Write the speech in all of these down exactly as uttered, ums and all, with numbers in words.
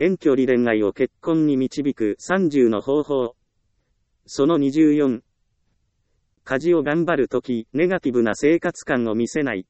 遠距離恋愛を結婚に導くさんじゅうの方法。そのにじゅうよん。家事を頑張るとき、ネガティブな生活感を見せない。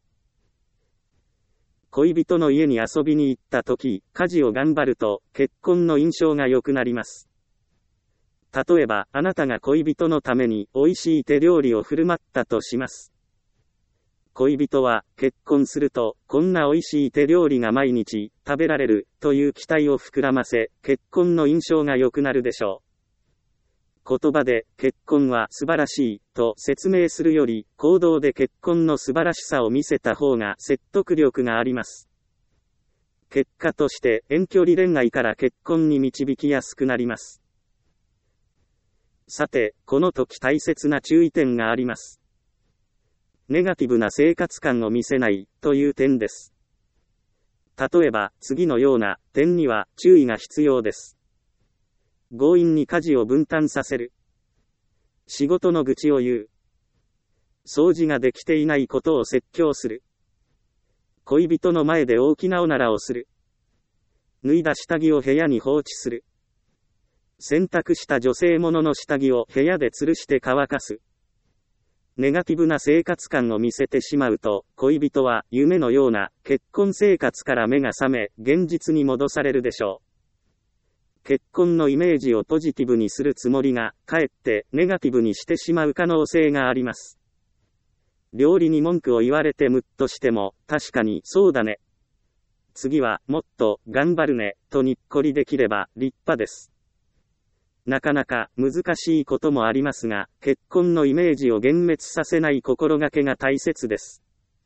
恋人の家に遊びに行ったとき、家事を頑張ると、結婚の印象が良くなります。例えば、あなたが恋人のために美味しい手料理を振る舞ったとします。恋人は、結婚すると、こんな美味しい手料理が毎日食べられるという期待を膨らませ、結婚の印象が良くなるでしょう。言葉で、結婚は素晴らしいと説明するより、行動で結婚の素晴らしさを見せた方が説得力があります。結果として、遠距離恋愛から結婚に導きやすくなります。さて、この時大切な注意点があります。ネガティブな生活感を見せないという点です。例えば、次のような点には注意が必要です。強引に家事を分担させる。仕事の愚痴を言う。掃除ができていないことを説教する。恋人の前で大きなおならをする。脱いだ下着を部屋に放置する。洗濯した女性ものの下着を部屋で吊るして乾かす。ネガティブな生活感を見せてしまうと、恋人は夢のような結婚生活から目が覚め、現実に戻されるでしょう。結婚のイメージをポジティブにするつもりが、かえってネガティブにしてしまう可能性があります。料理に文句を言われてムッとしても、確かにそうだね。次はもっと頑張るね、とにっこりできれば立派です。なかなか難しいこともありますが、結婚のイメージを幻滅させない心がけが大切です。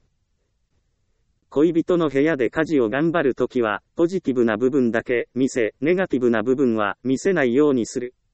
恋人の部屋で家事を頑張るときは、ポジティブな部分だけ見せ、ネガティブな部分は見せないようにする。